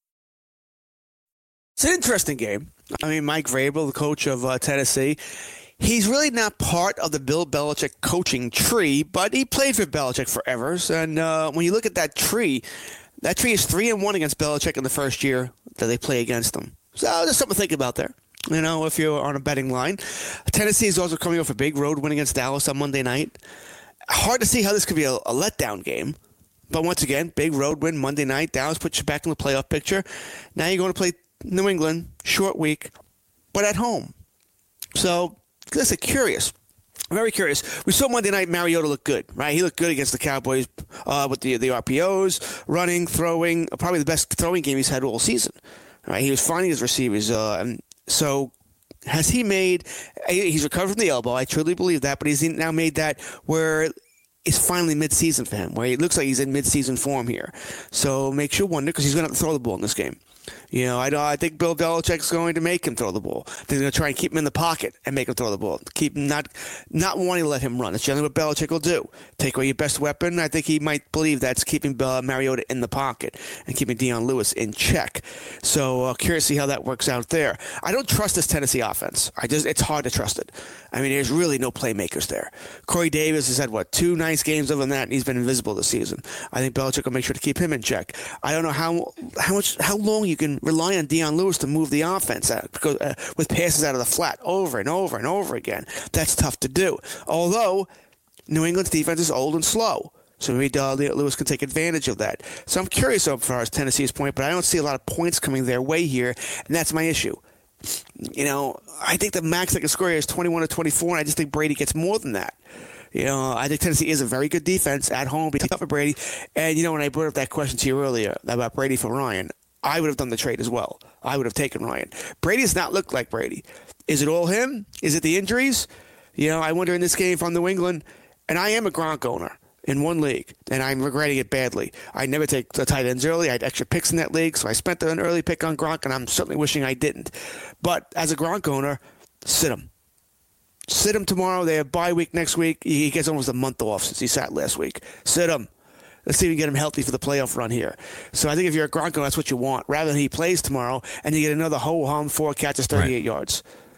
It's an interesting game. I mean, Mike Vrabel, the coach of uh, Tennessee, he's really not part of the Bill Belichick coaching tree, but he played for Belichick forever. And uh, when you look at that tree, that tree is three and one against Belichick in the first year that they play against him. So there's something to think about there. You know, if you're on a betting line, Tennessee is also coming off a big road win against Dallas on Monday night. Hard to see how this could be a, a letdown game, but once again, big road win Monday night. Dallas puts you back in the playoff picture. Now you're going to play New England, short week, but at home. So listen, curious. Very curious. We saw Monday night Mariota look good, right? He looked good against the Cowboys uh, with the the R P Os, running, throwing, probably the best throwing game he's had all season. Right? He was finding his receivers. Uh, and so has he made – he's recovered from the elbow. I truly believe that. But he's now made that where it's finally midseason for him, where it looks like he's in midseason form here. So makes you wonder because he's going to have to throw the ball in this game. You know, I don't, I think Bill Belichick's going to make him throw the ball. They're going to try and keep him in the pocket and make him throw the ball. Keep him not not wanting to let him run. That's generally what Belichick will do. Take away your best weapon. I think he might believe that's keeping uh, Mariota in the pocket and keeping Dion Lewis in check. So uh, curious to see how that works out there. I don't trust this Tennessee offense. I just it's hard to trust it. I mean, there's really no playmakers there. Corey Davis has had, what, two nice games other than that, and he's been invisible this season. I think Belichick will make sure to keep him in check. I don't know how how much how long you can rely on Dion Lewis to move the offense out, because, uh, with passes out of the flat over and over and over again. That's tough to do. Although New England's defense is old and slow, so maybe uh, Lewis can take advantage of that. So I'm curious as far as Tennessee's point, but I don't see a lot of points coming their way here, and that's my issue. You know, I think the max they can score here is twenty-one to twenty-four, and I just think Brady gets more than that. You know, I think Tennessee is a very good defense at home. Be tough for Brady. And, you know, when I brought up that question to you earlier about Brady for Ryan, I would have done the trade as well. I would have taken Ryan. Brady does not look like Brady. Is it all him? Is it the injuries? You know, I wonder in this game from New England, and I am a Gronk owner in one league, and I'm regretting it badly. I never take the tight ends early. I had extra picks in that league, so I spent an early pick on Gronk, and I'm certainly wishing I didn't. But as a Gronk owner, sit him. Sit him tomorrow. They have bye week next week. He gets almost a month off since he sat last week. Sit him. Let's see if we can get him healthy for the playoff run here. So I think if you're a Gronk, that's what you want, rather than he plays tomorrow and you get another ho-hum, four catches, thirty-eight right. yards.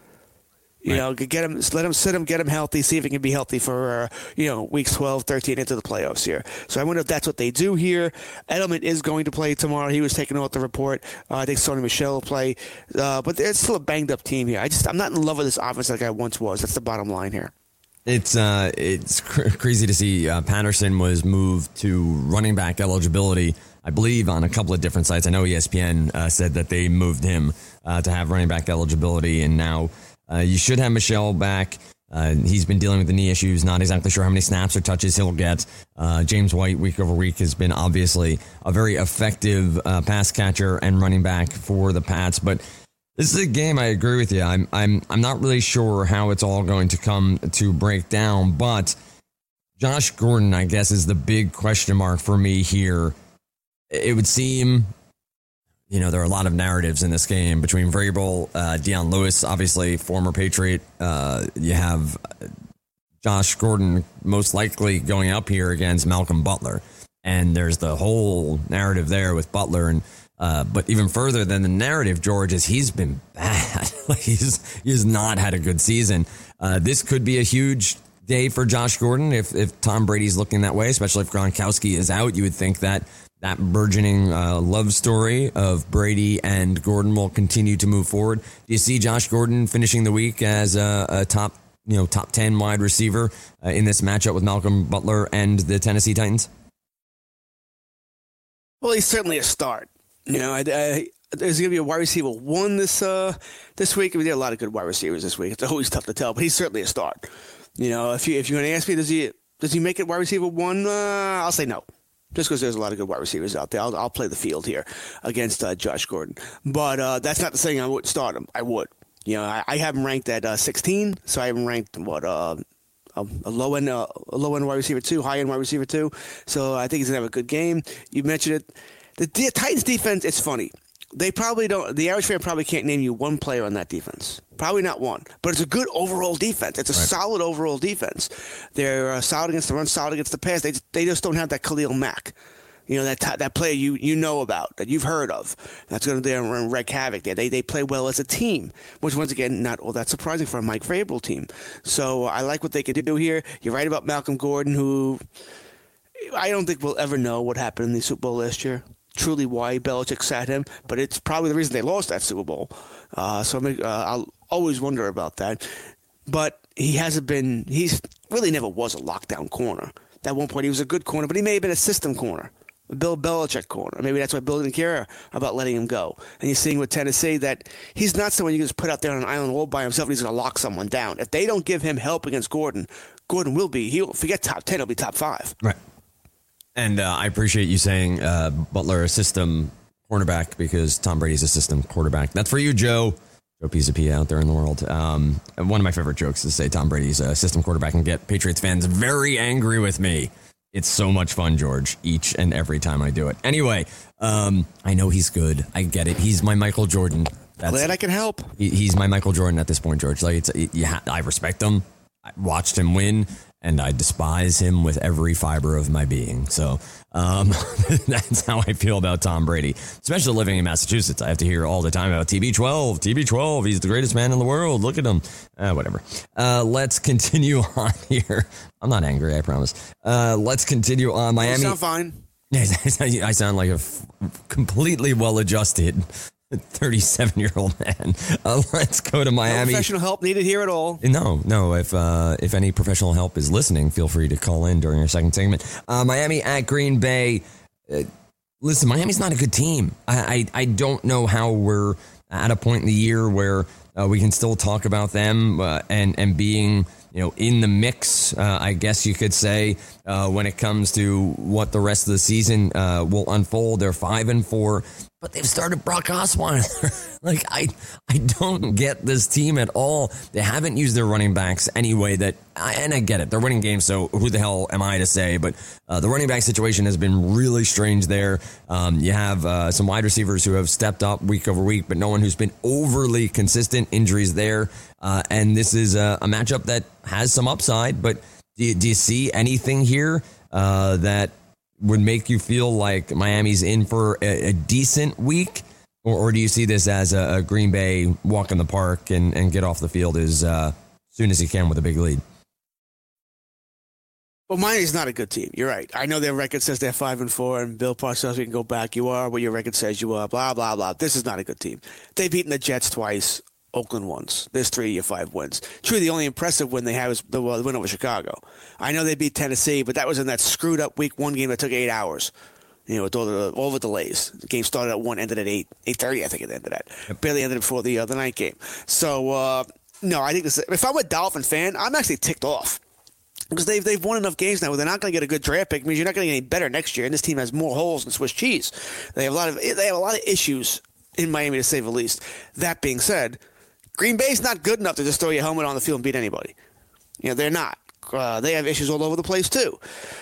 You right. know, get him, let him sit him, get him healthy, see if he can be healthy for, uh, you know, weeks twelve, thirteen into the playoffs here. So I wonder if that's what they do here. Edelman is going to play tomorrow. He was taken off the report. Uh, I think Sony Michel will play. Uh, but it's still a banged-up team here. I just, I'm not in love with this offense like I once was. That's the bottom line here. It's uh, it's cr- crazy to see uh, Patterson was moved to running back eligibility, I believe, on a couple of different sites. I know E S P N uh, said that they moved him uh, to have running back eligibility, and now uh, you should have Michelle back. Uh, he's been dealing with the knee issues, not exactly sure how many snaps or touches he'll get. Uh, James White, week over week, has been obviously a very effective uh, pass catcher and running back for the Pats, but this is a game, I agree with you. I'm I'm I'm not really sure how it's all going to come to break down, but Josh Gordon, I guess, is the big question mark for me here. It would seem, you know, there are a lot of narratives in this game between Vrabel, uh, Dion Lewis, obviously former Patriot. Uh, you have Josh Gordon most likely going up here against Malcolm Butler, and there's the whole narrative there with Butler. And Uh, but even further than the narrative, George, is he's been bad. he's he's not had a good season. Uh, this could be a huge day for Josh Gordon if if Tom Brady's looking that way, especially if Gronkowski is out. You would think that that burgeoning uh, love story of Brady and Gordon will continue to move forward. Do you see Josh Gordon finishing the week as a, a top, you know, top ten wide receiver uh, in this matchup with Malcolm Butler and the Tennessee Titans? Well, he's certainly a start. You know, I, I, there's going to be a wide receiver one this uh, this week. I mean, there are a lot of good wide receivers this week. It's always tough to tell, but he's certainly a start. You know, if you if you're going to ask me, does he does he make it wide receiver one? Uh, I'll say no, just because there's a lot of good wide receivers out there. I'll, I'll play the field here against uh, Josh Gordon, but uh, that's not the saying I wouldn't start him. I would. You know, I, I have him ranked at uh, sixteen, so I have him ranked what uh, a, a low end uh, a low end wide receiver two, high end wide receiver two. So I think he's going to have a good game. You mentioned it. The De- Titans defense, it's funny. They probably don't, the average fan probably can't name you one player on that defense. Probably not one. But it's a good overall defense. It's a right. solid overall defense. They're uh, solid against the run, solid against the pass. They just, they just don't have that Khalil Mack. You know, that t- that player you you know about, that you've heard of. That's going to wreak havoc there. They, they play well as a team, which, once again, not all that surprising for a Mike Vrabel team. So I like what they could do here. You're right about Malcolm Gordon, who I don't think we'll ever know what happened in the Super Bowl last year. Truly why Belichick sat him, but it's probably the reason they lost that Super Bowl. Uh, so I'm, uh, I'll always wonder about that. But he hasn't been, he's really never was a lockdown corner. At one point he was a good corner, but he may have been a system corner, a Bill Belichick corner. Maybe that's why Bill didn't care about letting him go. And you're seeing with Tennessee that he's not someone you can just put out there on an island all by himself and he's going to lock someone down. If they don't give him help against Gordon, Gordon will be, he'll forget top ten, he'll be top five. Right. And uh, I appreciate you saying uh, Butler a system cornerback because Tom Brady's a system quarterback. That's for you, Joe. Joe Pisapia out there in the world. Um, one of my favorite jokes is to say Tom Brady's a system quarterback and get Patriots fans very angry with me It's so much fun, George, each and every time I do it. Anyway, um, I know he's good. I get it. He's my Michael Jordan. That's, Glad I can help. He, he's my Michael Jordan at this point, George. Like, it's, it, yeah, I respect him. I watched him win, and I despise him with every fiber of my being. So um, that's how I feel about Tom Brady, especially living in Massachusetts. I have to hear all the time about T B twelve, T B twelve. He's the greatest man in the world. Look at him. Uh, whatever. Uh, let's continue on here. I'm not angry, I promise. Uh, let's continue on. Miami. You sound fine. I sound like a f- completely well-adjusted thirty-seven-year-old man. Uh, let's go to Miami. No professional help needed here at all. No, no. If uh, if any professional help is listening, feel free to call in during our second segment. Uh, Miami at Green Bay. Uh, listen, Miami's not a good team. I, I I don't know how we're at a point in the year where uh, we can still talk about them uh, and and being, you know, in the mix, uh, I guess you could say, uh, when it comes to what the rest of the season uh, will unfold. They're five and four, but they've started Brock Osweiler. like, I I don't get this team at all. They haven't used their running backs anyway that, and I get it. They're winning games, so who the hell am I to say? But uh, the running back situation has been really strange there. Um, you have uh, some wide receivers who have stepped up week over week, but no one who's been overly consistent. Injuries there. Uh, and this is a, a matchup that has some upside, but do you, do you see anything here uh, that would make you feel like Miami's in for a, a decent week? Or, or do you see this as a, a Green Bay walk in the park and, and get off the field as uh, soon as he can with a big lead? Well, Miami's not a good team. You're right. I know their record says they're five and four, and Bill Parcells, we can go back. You are what your record says you are. Blah blah blah. This is not a good team. They've beaten the Jets twice, Oakland once. There's three of your five wins. True, the only impressive win they had was the uh, win over Chicago. I know they beat Tennessee, but that was in that screwed up week one game that took eight hours. You know, with all the, all the delays. The game started at one, ended at eight, eight thirty. I think it ended at. Yep. Barely ended before the uh, the night game. So uh, no, I think this. If I'm a Dolphin fan, I'm actually ticked off. Because they've, they've won enough games now where they're not going to get a good draft pick. It means you're not going to get any better next year. And this team has more holes than Swiss cheese. They have a lot of they have a lot of issues in Miami, to say the least. That being said, Green Bay's not good enough to just throw your helmet on the field and beat anybody. You know, they're not. Uh, they have issues all over the place, too.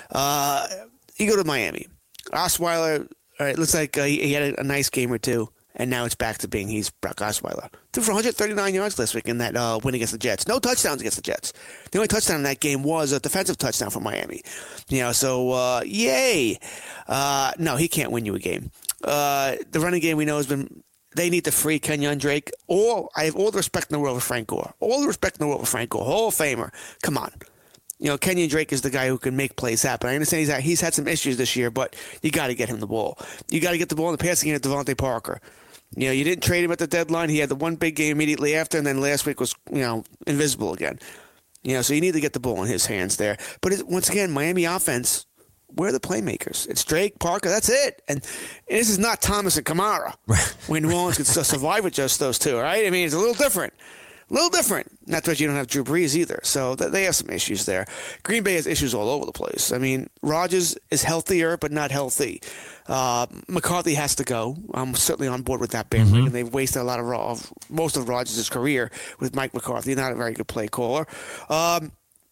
Uh, you go to Miami. Osweiler, all right, looks like uh, he, he had a, a nice game or two. And now it's back to being he's Brock Osweiler. Threw for one hundred thirty-nine yards last week in that uh, win against the Jets. No touchdowns against the Jets. The only touchdown in that game was a defensive touchdown for Miami. You know, so uh, yay. Uh, no, he can't win you a game. Uh, the running game we know has been. They need to free Kenyon Drake. All I have all the respect in the world for Frank Gore. All the respect in the world for Frank Gore. Hall of Famer. Come on. You know, Kenyon Drake is the guy who can make plays happen. I understand he's had, he's had some issues this year, but you got to get him the ball. You got to get the ball in the passing game to Devontae Parker. You know, you didn't trade him at the deadline. He had the one big game immediately after, and then last week was, you know, invisible again. You know, so you need to get the ball in his hands there. But it, once again, Miami offense, where are the playmakers? It's Drake, Parker, that's it. And, and this is not Thomas and Kamara. When New Orleans could still survive with just those two, right? I mean, it's a little different. A little different. Not that you don't have Drew Brees either. So th- they have some issues there. Green Bay has issues all over the place. I mean, Rodgers is healthier, but not healthy. Uh, McCarthy has to go. I'm certainly on board with that bandwagon. Mm-hmm. They've wasted a lot of, of most of Rodgers' career with Mike McCarthy. Not a very good play caller. Um,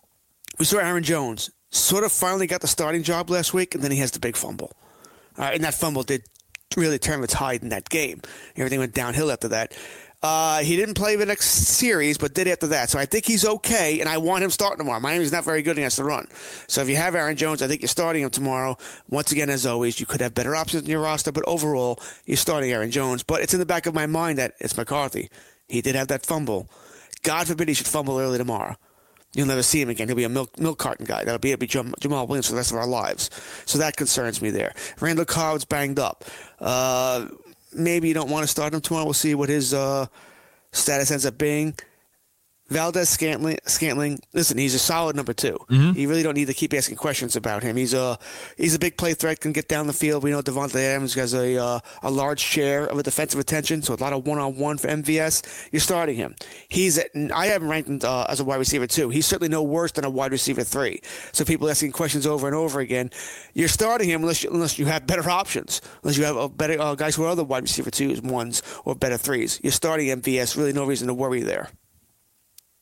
we saw Aaron Jones sort of finally got the starting job last week, and then he has the big fumble. Uh, and that fumble did really turn the tide in that game. Everything went downhill after that. Uh, he didn't play the next series, but did after that. So I think he's okay, and I want him starting tomorrow. Miami's not very good against the run. So if you have Aaron Jones, I think you're starting him tomorrow. Once again, as always, you could have better options in your roster, but overall, you're starting Aaron Jones. But it's in the back of my mind that it's McCarthy. He did have that fumble. God forbid he should fumble early tomorrow. You'll never see him again. He'll be a milk milk carton guy. That'll be, it'll be Jam- Jamal Williams for the rest of our lives. So that concerns me there. Randall Cobb's banged up. Uh... Maybe you don't want to start him tomorrow. We'll see what his uh, status ends up being. Valdez Scantling, Scantling, listen, he's a solid number two. Mm-hmm. You really don't need to keep asking questions about him. He's a he's a big play threat, can get down the field. We know Devontae Adams has a uh, a large share of a defensive attention, so a lot of one-on-one for M V S. You're starting him. He's at, I have him ranked uh, as a wide receiver two. He's certainly no worse than a wide receiver three. So people asking questions over and over again, you're starting him unless you, unless you have better options, unless you have a better uh, guys who are other wide receiver twos, ones, or better threes. You're starting M V S. Really no reason to worry there.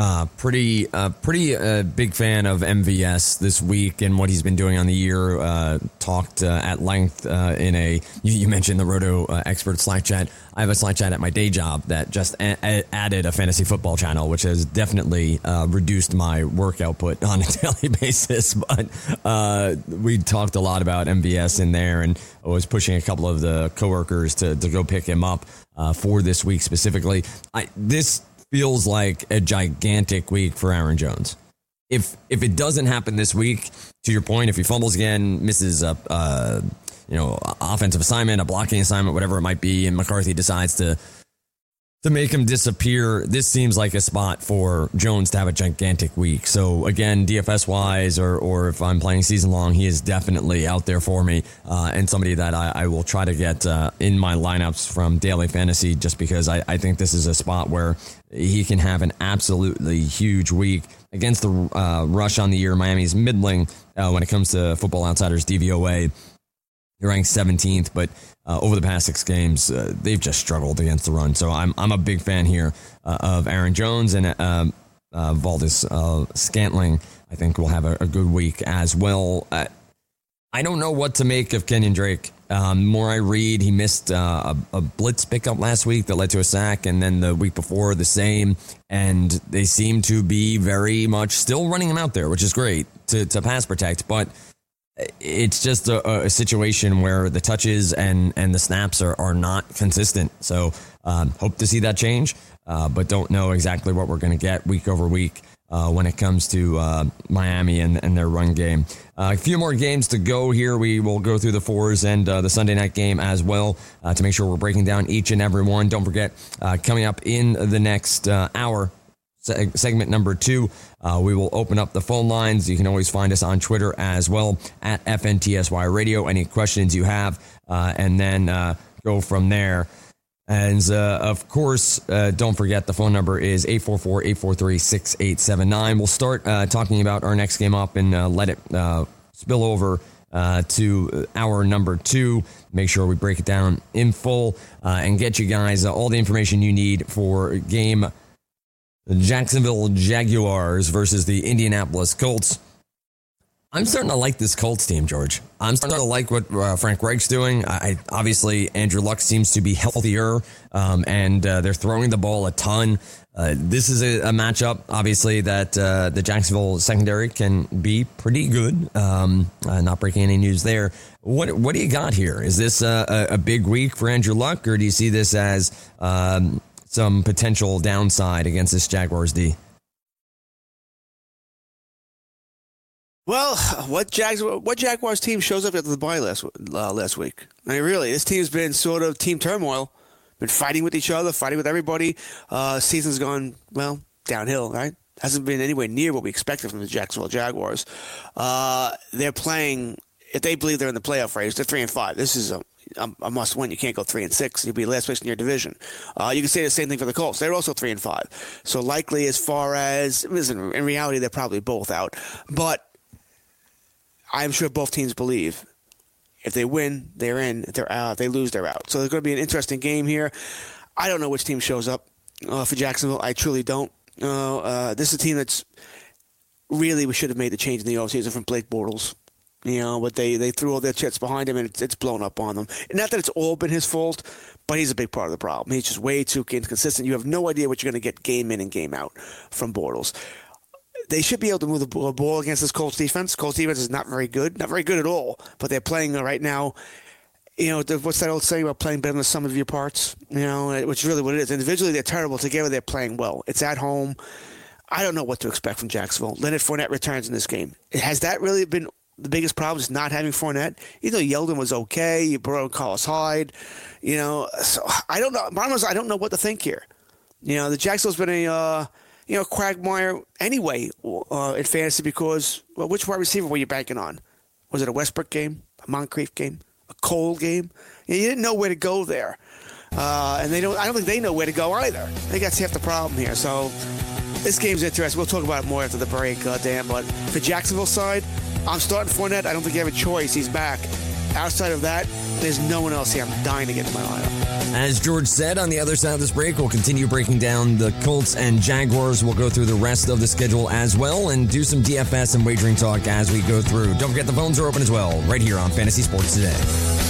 Uh, pretty, uh, pretty uh, big fan of M V S this week and what he's been doing on the year. Uh, talked uh, at length uh, in a. You, you mentioned the Roto uh, Expert Slack chat. I have a Slack chat at my day job that just a- a- added a fantasy football channel, which has definitely uh, reduced my work output on a daily basis. But uh, we talked a lot about M V S in there, and I was pushing a couple of the coworkers to to go pick him up uh, for this week specifically. I this. Feels like a gigantic week for Aaron Jones. If if it doesn't happen this week, to your point, if he fumbles again, misses a uh, you know offensive assignment, a blocking assignment, whatever it might be, and McCarthy decides to to make him disappear, this seems like a spot for Jones to have a gigantic week. So again, D F S wise, or or if I'm playing season long, he is definitely out there for me, uh, and somebody that I, I will try to get uh, in my lineups from daily fantasy, just because I, I think this is a spot where he can have an absolutely huge week against the uh, rush on the year. Miami's middling uh, when it comes to Football Outsiders D V O A. They're ranked seventeenth, but uh, over the past six games, uh, they've just struggled against the run. So I'm I'm a big fan here uh, of Aaron Jones, and uh, uh, Valdez uh, Scantling, I think, will have a, a good week as well. Uh, I don't know what to make of Kenyon Drake. Um, more I read, he missed uh, a, a blitz pickup last week that led to a sack, and then the week before the same. And they seem to be very much still running him out there, which is great to, to pass protect. But it's just a, a situation where the touches and, and the snaps are, are not consistent. So um, hope to see that change, uh, but don't know exactly what we're going to get week over week uh, when it comes to uh, Miami and, and their run game. Uh, a few more games to go here. We will go through the fours and uh, the Sunday night game as well uh, to make sure we're breaking down each and every one. Don't forget, uh, coming up in the next uh, hour, seg- segment number two, uh, we will open up the phone lines. You can always find us on Twitter as well, at F N T S Y Radio. Any questions you have, uh, and then uh, go from there. And, uh, of course, uh, don't forget the phone number is eight four four, eight four three, six eight seven nine. We'll start uh, talking about our next game up and uh, let it uh, spill over uh, to hour number two. Make sure we break it down in full uh, and get you guys uh, all the information you need for game Jacksonville Jaguars versus the Indianapolis Colts. I'm starting to like this Colts team, George. I'm starting to like what uh, Frank Reich's doing. I, obviously, Andrew Luck seems to be healthier, um, and uh, they're throwing the ball a ton. Uh, this is a, a matchup, obviously, that uh, the Jacksonville secondary can be pretty good. Um, uh, not breaking any news there. What what do you got here? Is this a, a big week for Andrew Luck, or do you see this as um, some potential downside against this Jaguars D? Well, what Jags, what Jaguars team shows up after the bye last uh, last week? I mean, really, this team's been sort of team turmoil, been fighting with each other, fighting with everybody. Uh, season's gone, well, downhill, right? Hasn't been anywhere near what we expected from the Jacksonville Jaguars. Uh, they're playing, if they believe they're in the playoff race, they're three and five. This is a, a, a must win. You can't go three and six. You'll be last place in your division. Uh, you can say the same thing for the Colts. They're also three and five. So likely, as far as, listen, in reality, they're probably both out. But I'm sure both teams believe if they win, they're in. If they're out, if they lose, they're out. So there's going to be an interesting game here. I don't know which team shows up uh, for Jacksonville. I truly don't. Uh, uh, this is a team that's really, we should have made the change in the offseason from Blake Bortles. You know, but they, they threw all their chips behind him, and it's, it's blown up on them. And not that it's all been his fault, but he's a big part of the problem. He's just way too inconsistent. You have no idea what you're going to get game in and game out from Bortles. They should be able to move the ball against this Colts defense. Colts defense is not very good, not very good at all, but they're playing right now. You know, what's that old saying about playing better than the sum of your parts? You know, which is really what it is. Individually, they're terrible. Together, they're playing well. It's at home. I don't know what to expect from Jacksonville. Leonard Fournette returns in this game. Has that really been the biggest problem, is not having Fournette? You know, Yeldon was okay. You brought Carlos Hyde. You know, so I don't know. Bottom is, I don't know what to think here. You know, the Jacksonville's been a... Uh, You know, quagmire anyway uh, in fantasy because, well, which wide receiver were you banking on? Was it a Westbrook game, a Moncrief game, a Cole game? You didn't know where to go there, uh, and they don't. I don't think they know where to go either. I think that's half the problem here. So this game's interesting. We'll talk about it more after the break, uh, Dan. But for Jacksonville's side, I'm starting Fournette. I don't think you have a choice. He's back. Outside of that, There's no one else here. I'm dying to get to my lineup. As George said, on the other side of this break, we'll continue breaking down the Colts and Jaguars. We'll go through the rest of the schedule as well and do some D F S and wagering talk as we go through. Don't forget the phones are open as well, right here on Fantasy Sports Today.